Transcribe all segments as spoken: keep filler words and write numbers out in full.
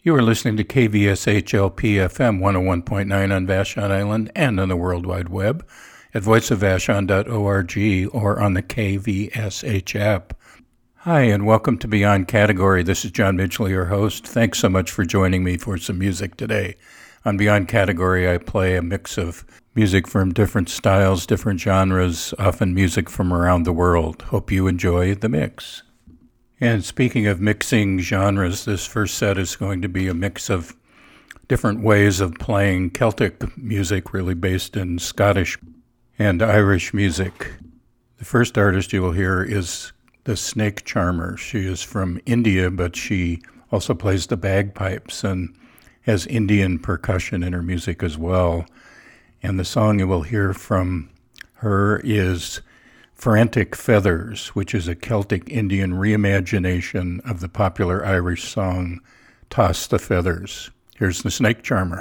You are listening to K V S H L P F M one oh one point nine on Vashon Island and on the World Wide Web at voice of vashon dot org or on the K V S H app. Hi, and welcome to Beyond Category. This is John Midgley, your host. Thanks so much for joining me for some music today. On Beyond Category, I play a mix of music from different styles, different genres, often music from around the world. Hope you enjoy the mix. And speaking of mixing genres, this first set is going to be a mix of different ways of playing Celtic music, really based in Scottish and Irish music. The first artist you will hear is the Snake Charmer. She is from India, but she also plays the bagpipes and has Indian percussion in her music as well. And the song you will hear from her is Frantic Feathers, which is a Celtic Indian reimagination of the popular Irish song Toss the Feathers. Here's the Snake Charmer.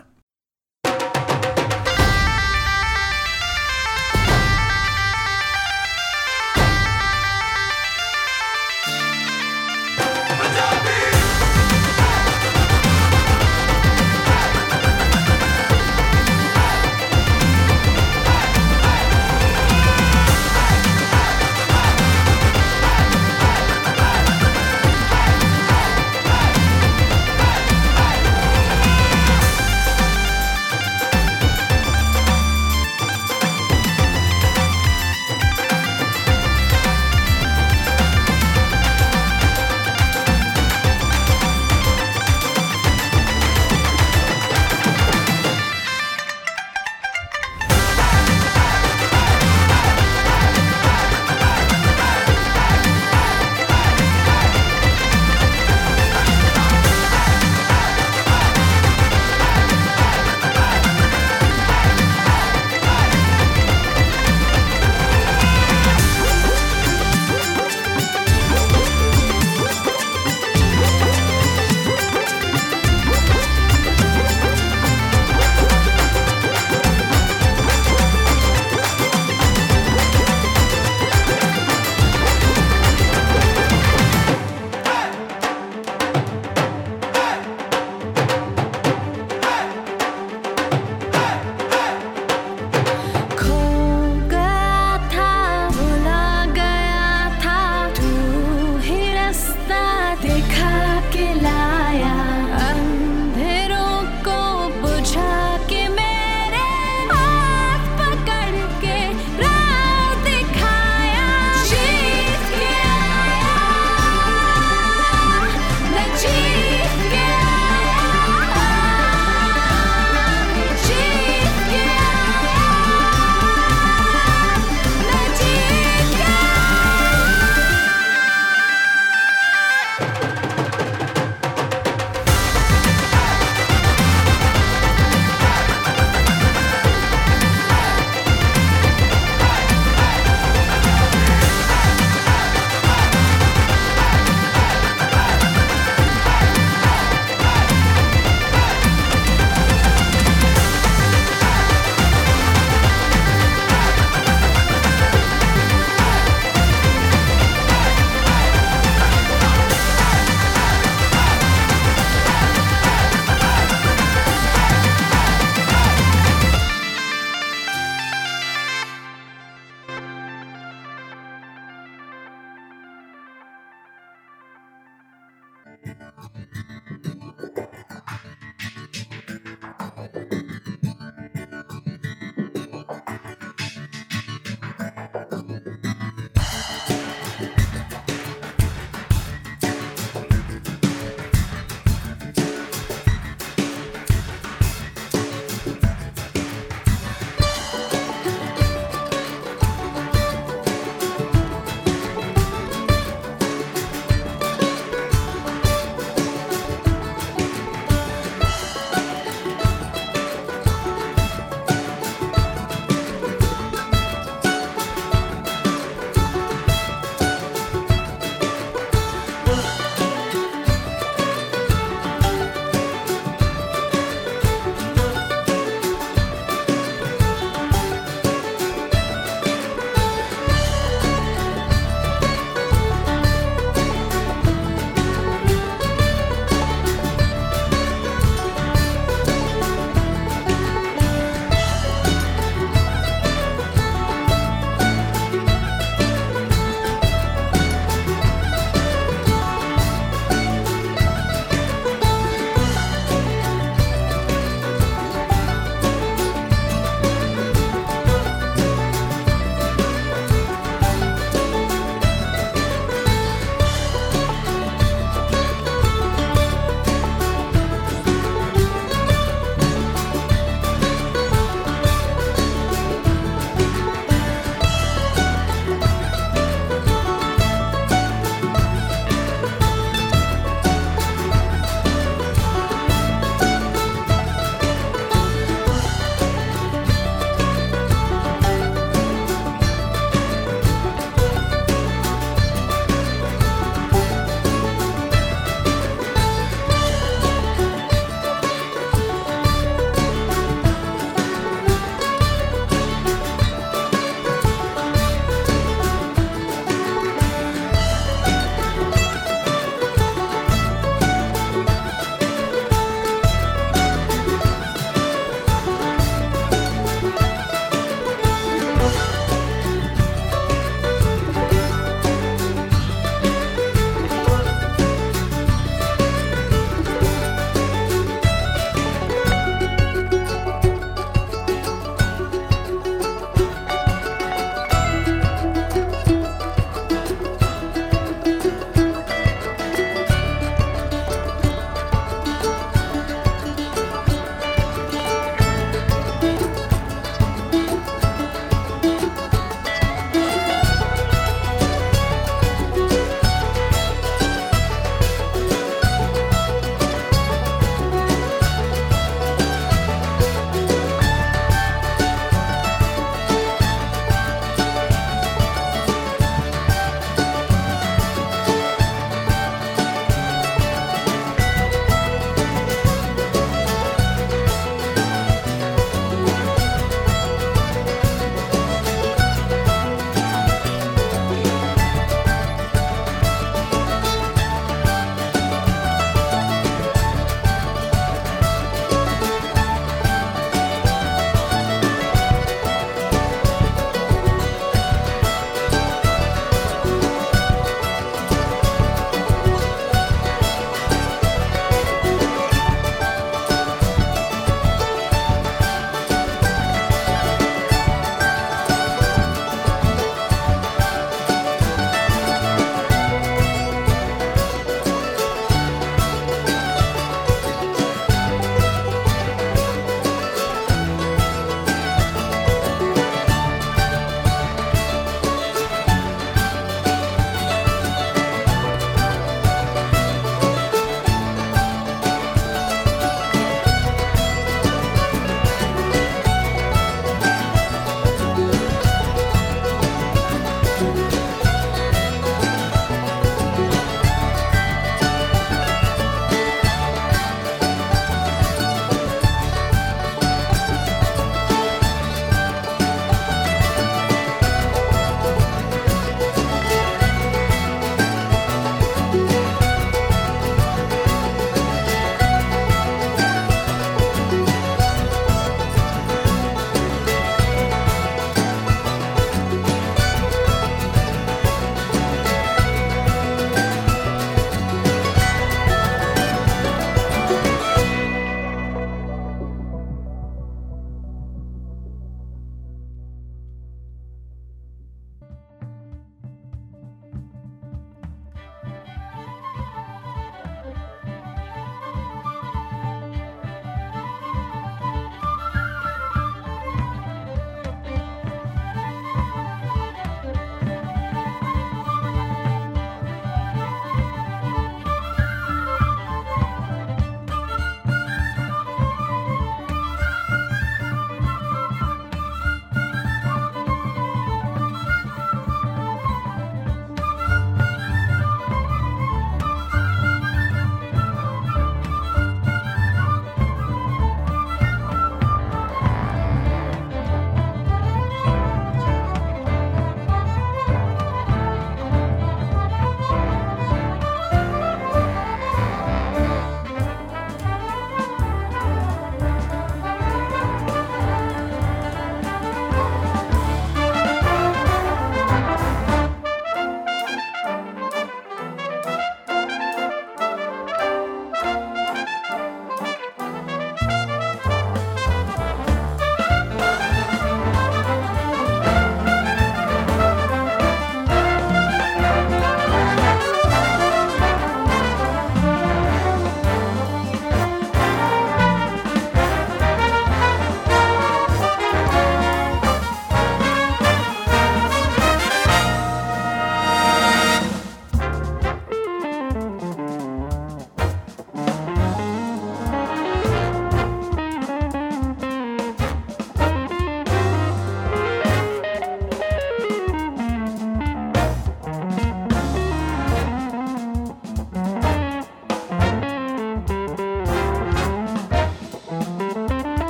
Hey!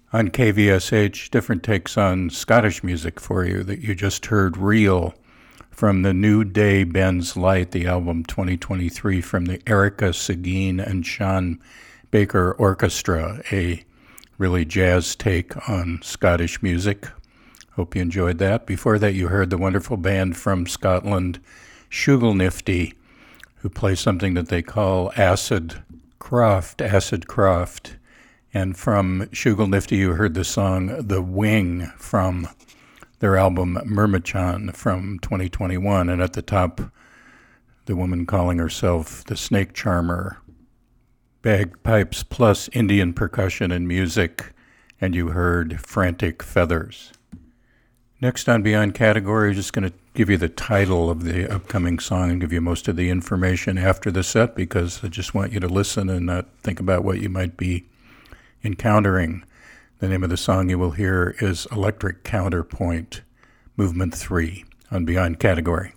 On K V S H, different takes on Scottish music for you that you just heard. Real from the New Day Bends Light, the album twenty twenty-three from the Erica Seguin and Sean Baker Orchestra, a really jazz take on Scottish music. Hope you enjoyed that. Before that, you heard the wonderful band from Scotland, Shugelnifty, who play something that they call Acid Croft, Acid Croft. And from Shugelnifty, you heard the song The Wing from their album Myrmidon from twenty twenty-one. And at the top, the woman calling herself the Snake Charmer. Bagpipes plus Indian percussion and music. And you heard Frantic Feathers. Next on Beyond Category, I'm just going to give you the title of the upcoming song and give you most of the information after the set because I just want you to listen and not think about what you might be encountering. The name of the song you will hear is Electric Counterpoint, Movement three on Beyond Category.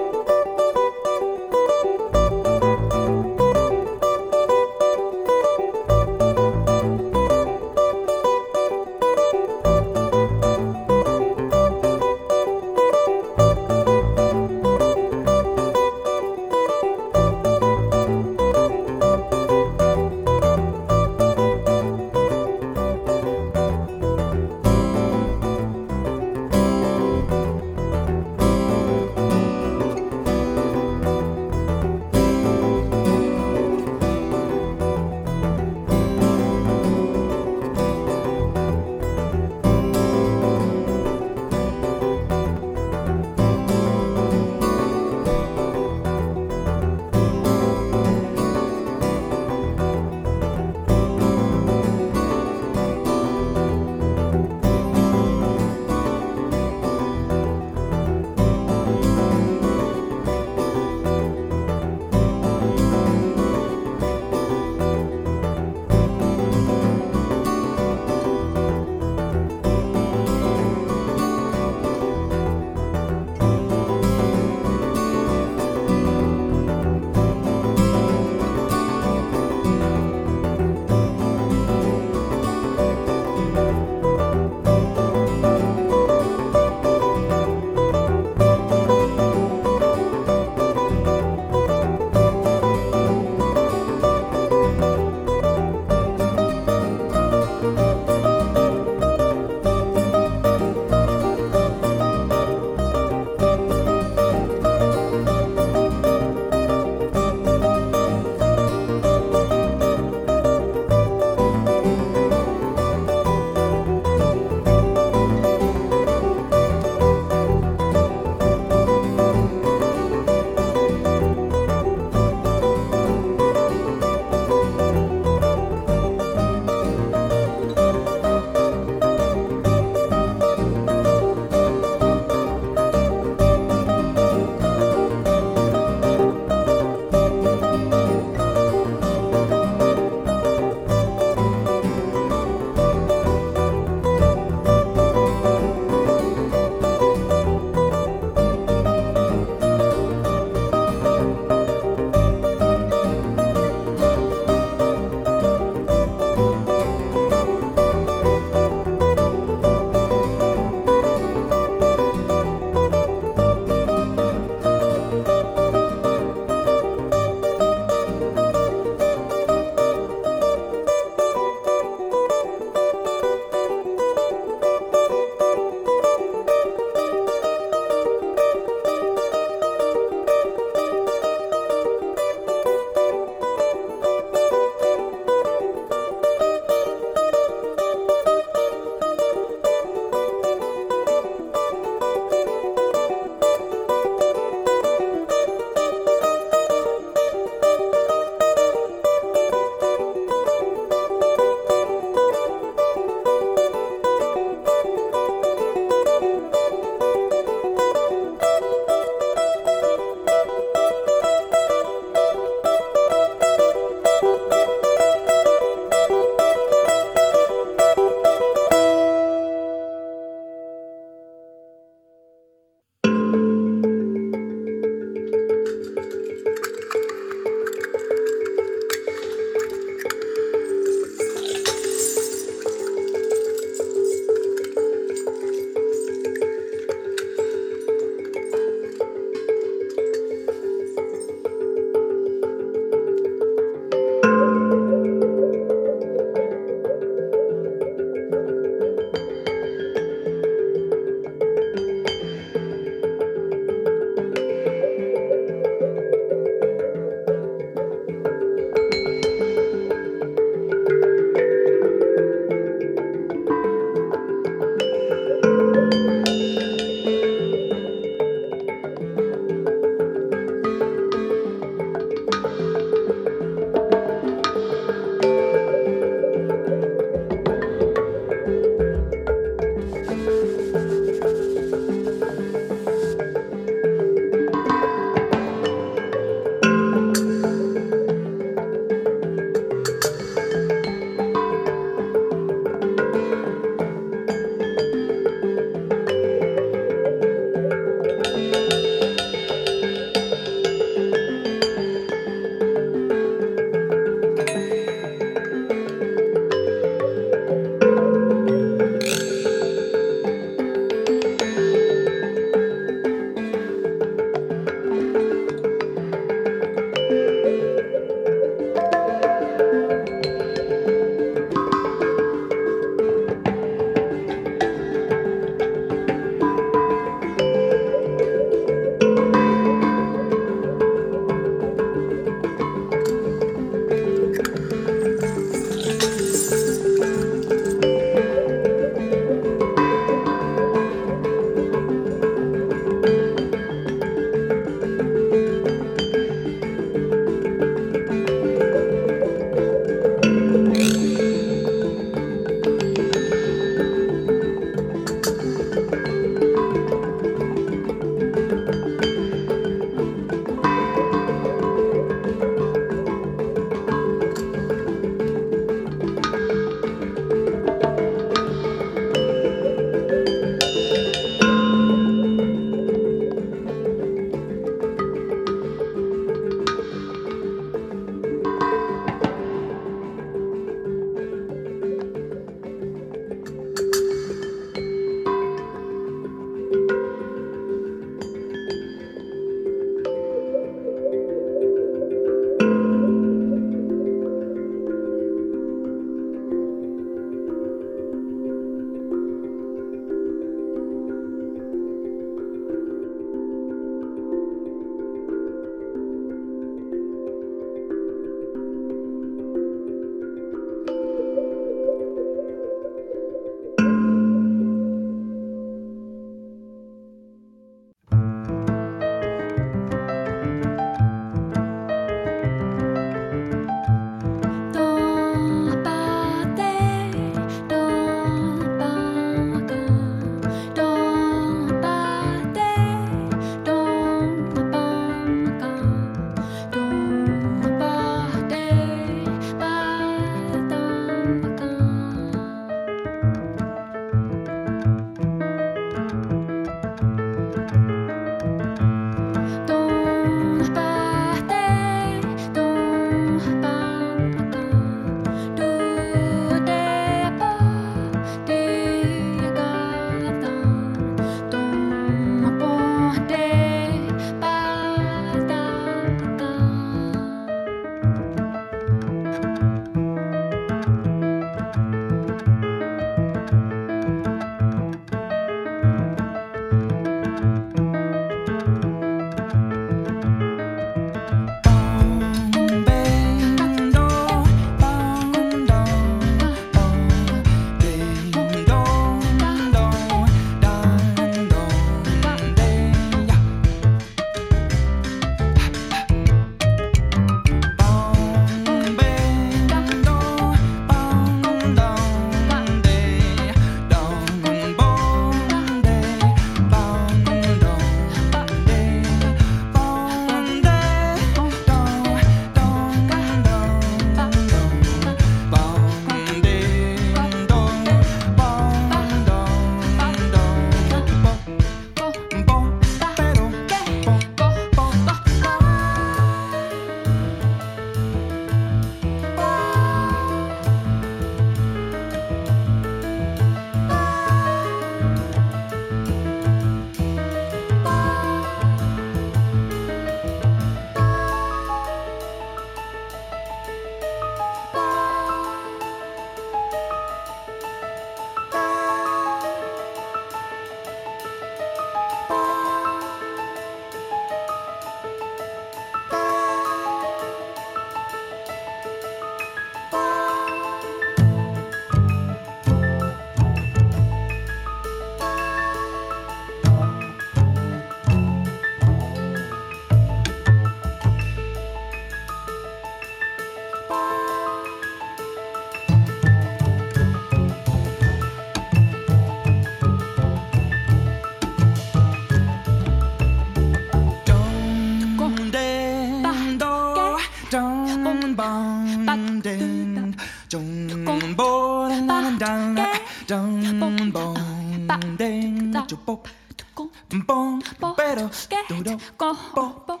boom, boom, ding, boom, boom, pero, do, boom.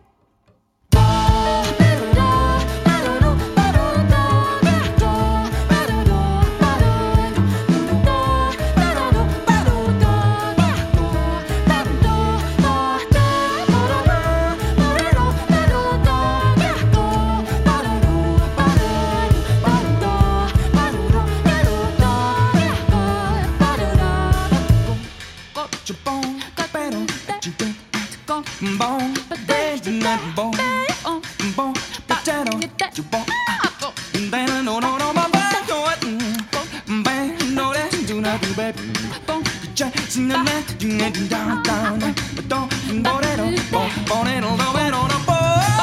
Bong, bong, bong, bong, potato, bong, then no, no, no, my back, no, bang, no, that do not do, baby, bong, Jackson, and that, you get down, down, but don't, go, that, bong, bong, it, no, no, no, no,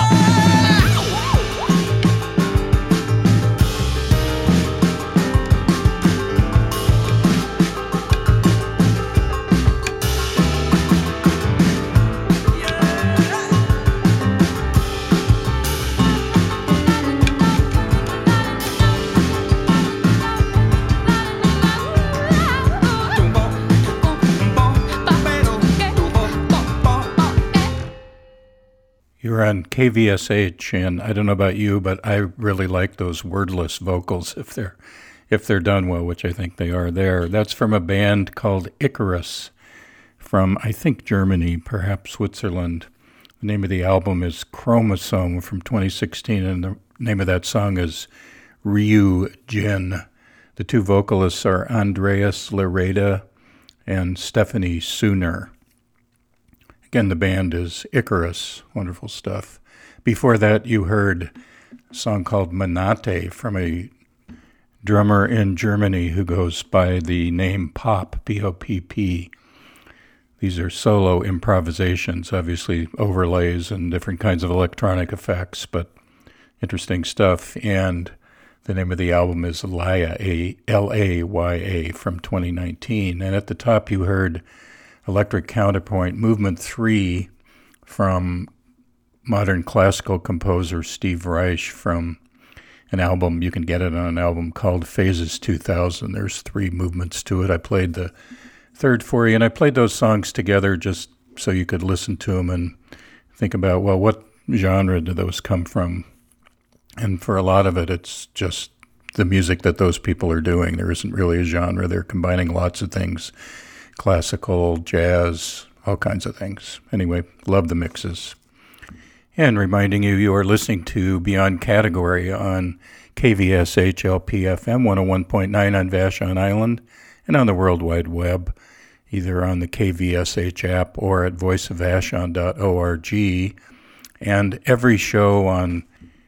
You're on K V S H, and I don't know about you, but I really like those wordless vocals if they're if they're done well, which I think they are there. That's from a band called Icarus from, I think, Germany, perhaps Switzerland. The name of the album is Chromosome from twenty sixteen, and the name of that song is Ryu Jin. The two vocalists are Andreas Lereda and Stephanie Sooner. Again, the band is Icarus. Wonderful stuff. Before that, you heard a song called Manate from a drummer in Germany who goes by the name Pop, P O P P. These are solo improvisations, obviously overlays and different kinds of electronic effects, but interesting stuff. And the name of the album is Laya, L A Y A, from twenty nineteen. And at the top, you heard Electric Counterpoint, Movement three from modern classical composer Steve Reich from an album. You can get it on an album called Phases two thousand. There's three movements to it. I played the third for you, and I played those songs together just so you could listen to them and think about, well, what genre do those come from? And for a lot of it, it's just the music that those people are doing. There isn't really a genre. They're combining lots of things. Classical, jazz, all kinds of things. Anyway, love the mixes. And reminding you, you are listening to Beyond Category on K V S H L P F M one oh one point nine on Vashon Island and on the World Wide Web, either on the K V S H app or at voice of vashon dot org. And every show on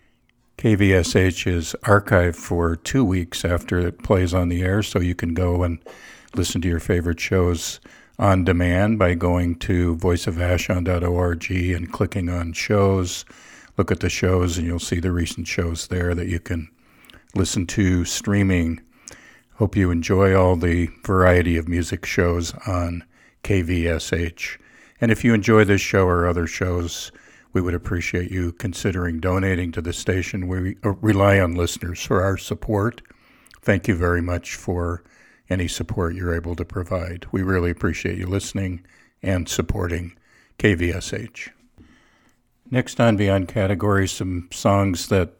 K V S H is archived for two weeks after it plays on the air, so you can go and listen to your favorite shows on demand by going to voice of vashon dot org and clicking on shows. Look at the shows and you'll see the recent shows there that you can listen to streaming. Hope you enjoy all the variety of music shows on K V S H. And if you enjoy this show or other shows, we would appreciate you considering donating to the station. We rely on listeners for our support. Thank you very much for any support you're able to provide. We really appreciate you listening and supporting K V S H. Next on Beyond Category, some songs that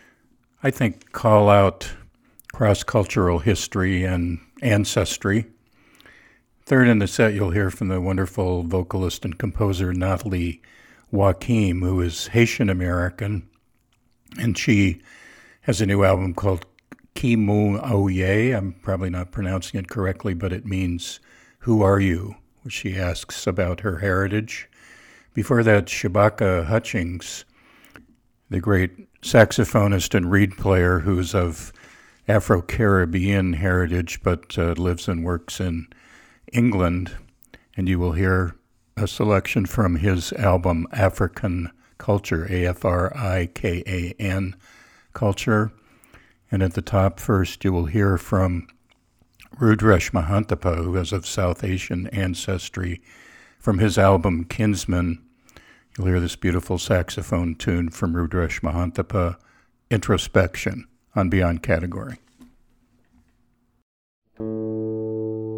I think call out cross-cultural history and ancestry. Third in the set, you'll hear from the wonderful vocalist and composer Nathalie Joachim, who is Haitian-American, and she has a new album called Kimu Oye. I'm probably not pronouncing it correctly, but it means, who are you? Which she asks about her heritage. Before that, Shabaka Hutchings, the great saxophonist and reed player who's of Afro-Caribbean heritage but uh, lives and works in England. And you will hear a selection from his album African Culture, A F R I K A N, Culture. And at the top first, you will hear from Rudresh Mahantapa, who is of South Asian ancestry, from his album Kinsman. You'll hear this beautiful saxophone tune from Rudresh Mahantapa, Introspection, on Beyond Category.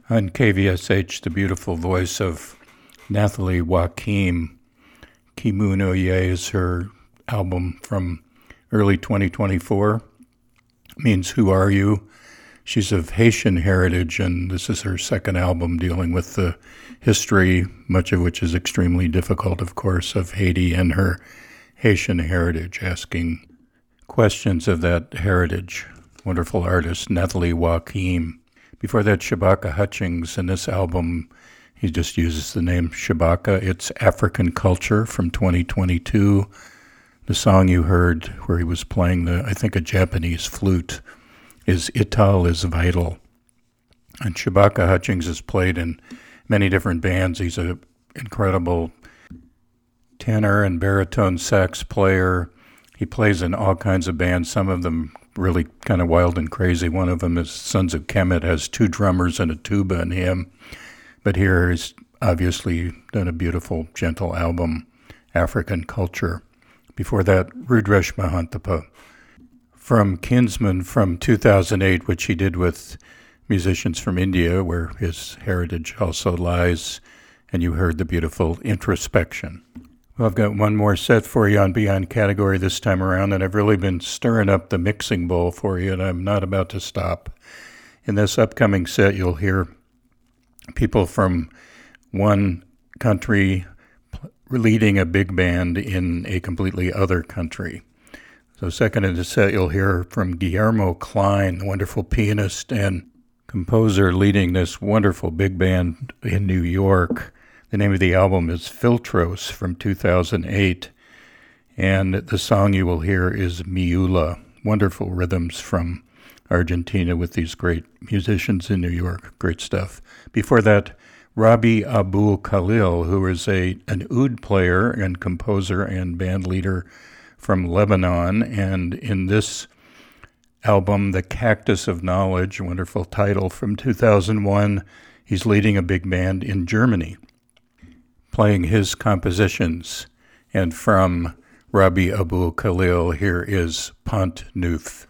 On K V S H, the beautiful voice of Nathalie Joachim. Kimunoye is her album from early twenty twenty-four. Means Who Are You? She's of Haitian heritage, and this is her second album dealing with the history, much of which is extremely difficult, of course, of Haiti and her Haitian heritage, asking questions of that heritage. Wonderful artist, Nathalie Joachim. Before that, Shabaka Hutchings. In this album, he just uses the name Shabaka. It's African Culture from twenty twenty-two. The song you heard where he was playing the, I think, a Japanese flute is Ital is Vital. And Shabaka Hutchings has played in many different bands. He's an incredible tenor and baritone sax player. He plays in all kinds of bands, some of them really kind of wild and crazy. One of them is Sons of Kemet, has two drummers and a tuba in him. But here he's obviously done a beautiful, gentle album, African Culture. Before that, Rudresh Mahantapa. From Kinsman from two thousand eight, which he did with musicians from India, where his heritage also lies, and you heard the beautiful Introspection. Well, I've got one more set for you on Beyond Category this time around, and I've really been stirring up the mixing bowl for you, and I'm not about to stop. In this upcoming set, you'll hear people from one country leading a big band in a completely other country. So second in the set, you'll hear from Guillermo Klein, the wonderful pianist and composer leading this wonderful big band in New York. The name of the album is Filtros from two thousand eight, and the song you will hear is Miula. Wonderful rhythms from Argentina with these great musicians in New York. Great stuff. Before that, Rabi Abul Khalil, who is a an oud player and composer and band leader from Lebanon, and in this album, The Cactus of Knowledge, wonderful title from two thousand one, he's leading a big band in Germany, playing his compositions. And from Rabi Abul Khalil, here is Pont Neuf.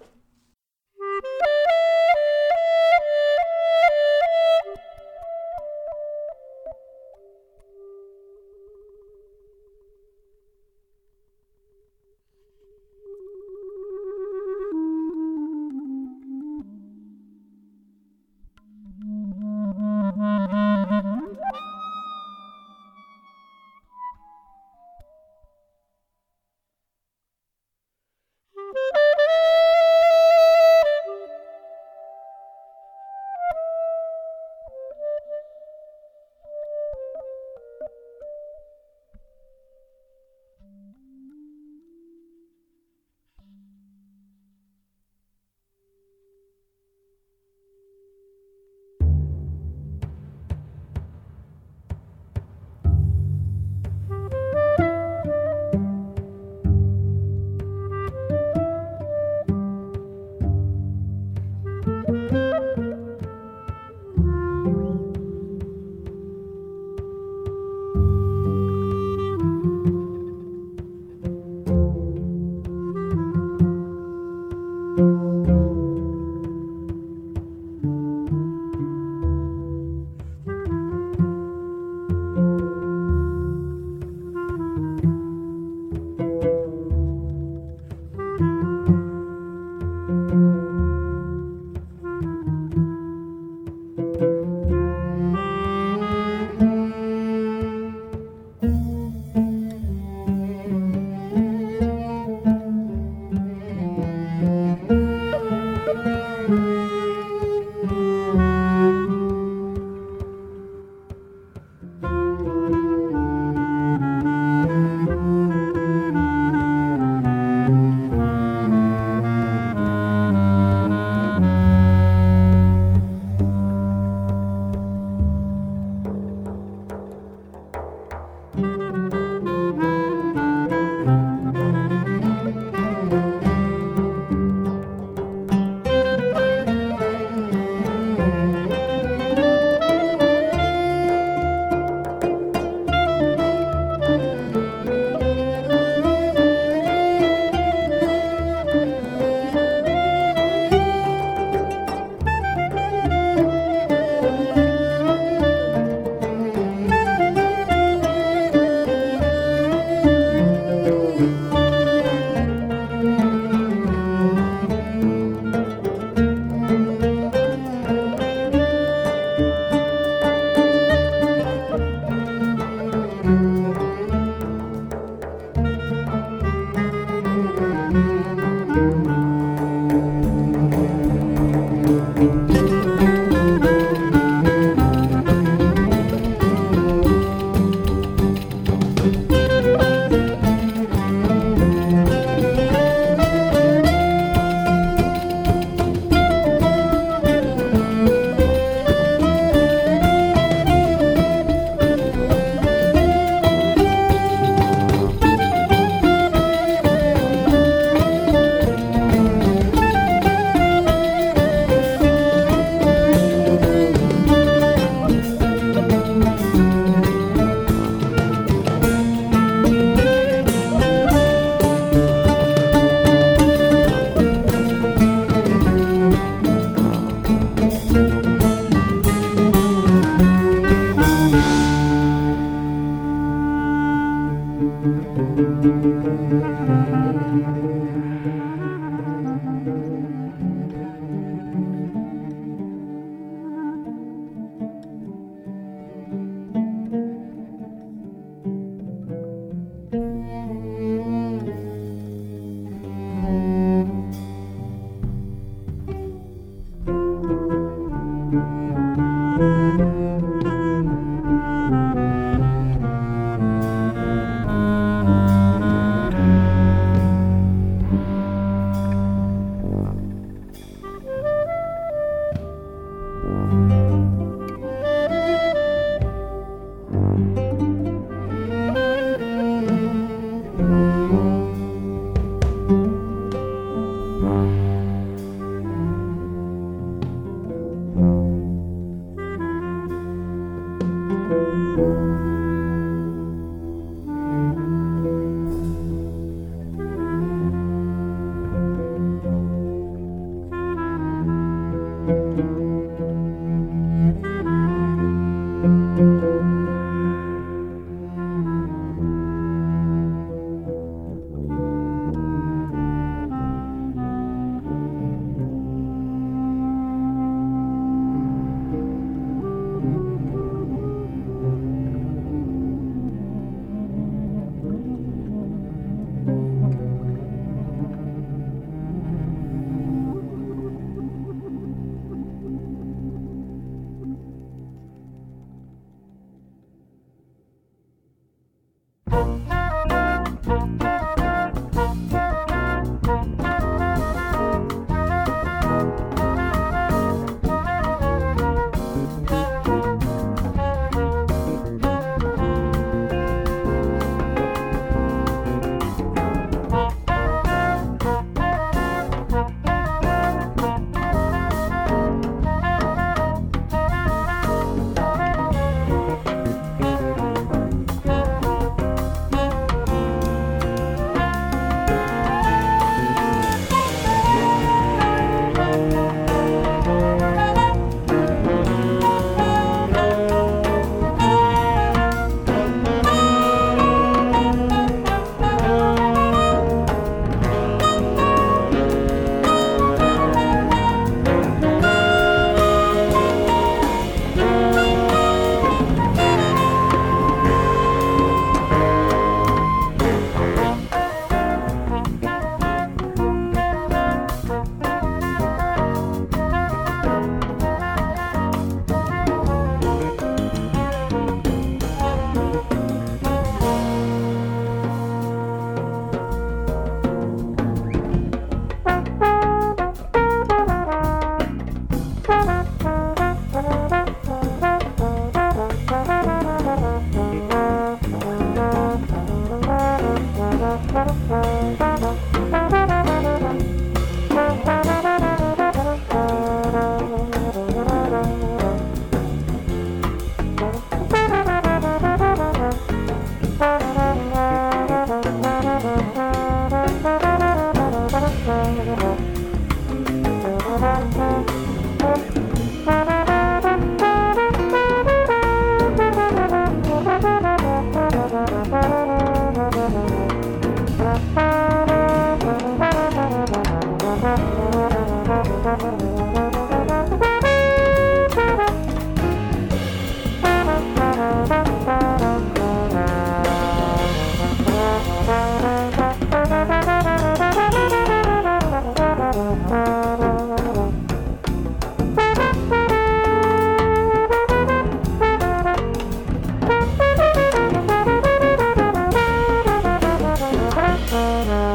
Thank you.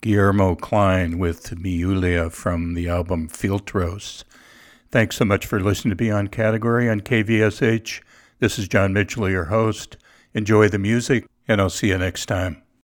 Guillermo Klein with Miulia from the album Filtros. Thanks so much for listening to Beyond Category on K V S H. This is John Mitchell, your host. Enjoy the music, and I'll see you next time.